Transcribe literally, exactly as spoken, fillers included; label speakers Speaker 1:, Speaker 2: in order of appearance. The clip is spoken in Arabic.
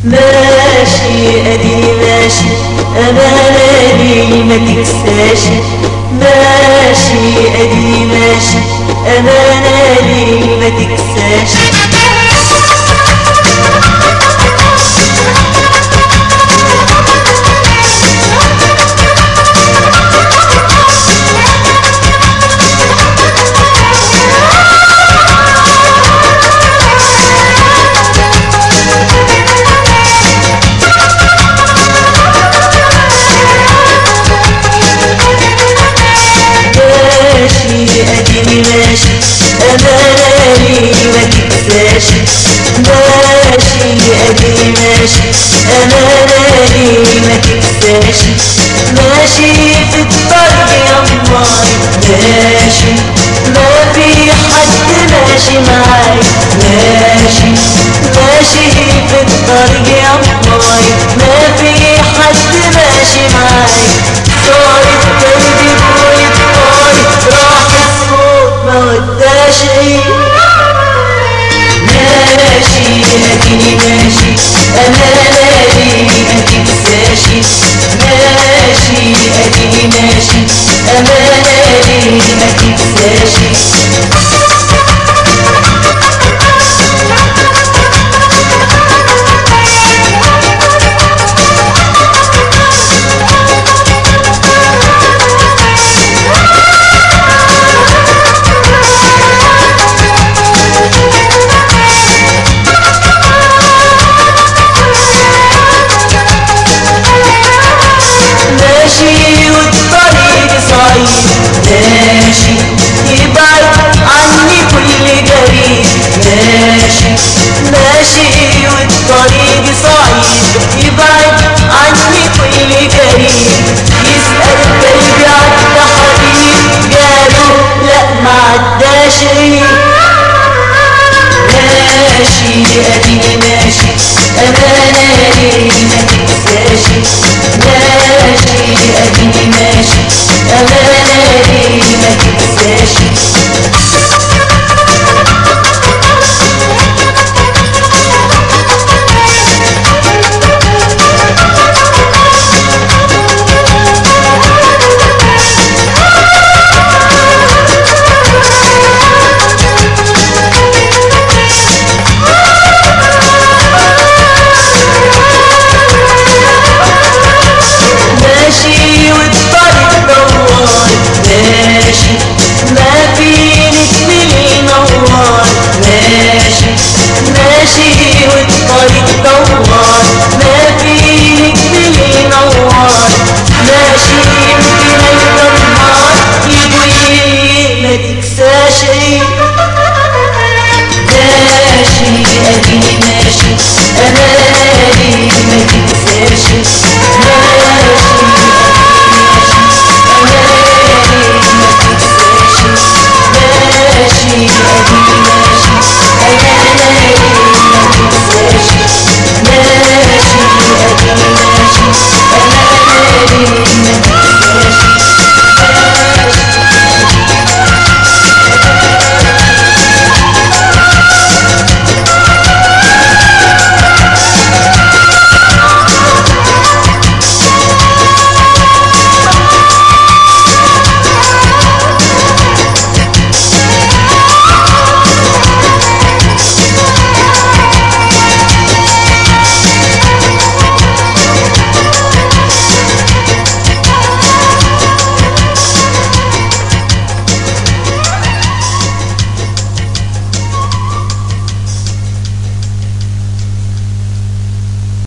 Speaker 1: ماشي اديني ماشي امانة لي ما تكساش. ماشي اديني ماشي امانة لي ما تكساش. اديني ماشي امانة لي ما تكساش. ماشي اديني ماشي امانة لي ما تكساش. ماشي في الطريق يا ماي ماشي ما في حد ماشي معاي. ماشي ماشي في الطريق يا ماي ما في حد ماشي معاي. صارت قلبي بوي بوي راح الصوت ما وداش عيد. ماشي اديني ماشي امانة لي ما تكساش. ماشي اديني ماشي امانة لي ما تكساش.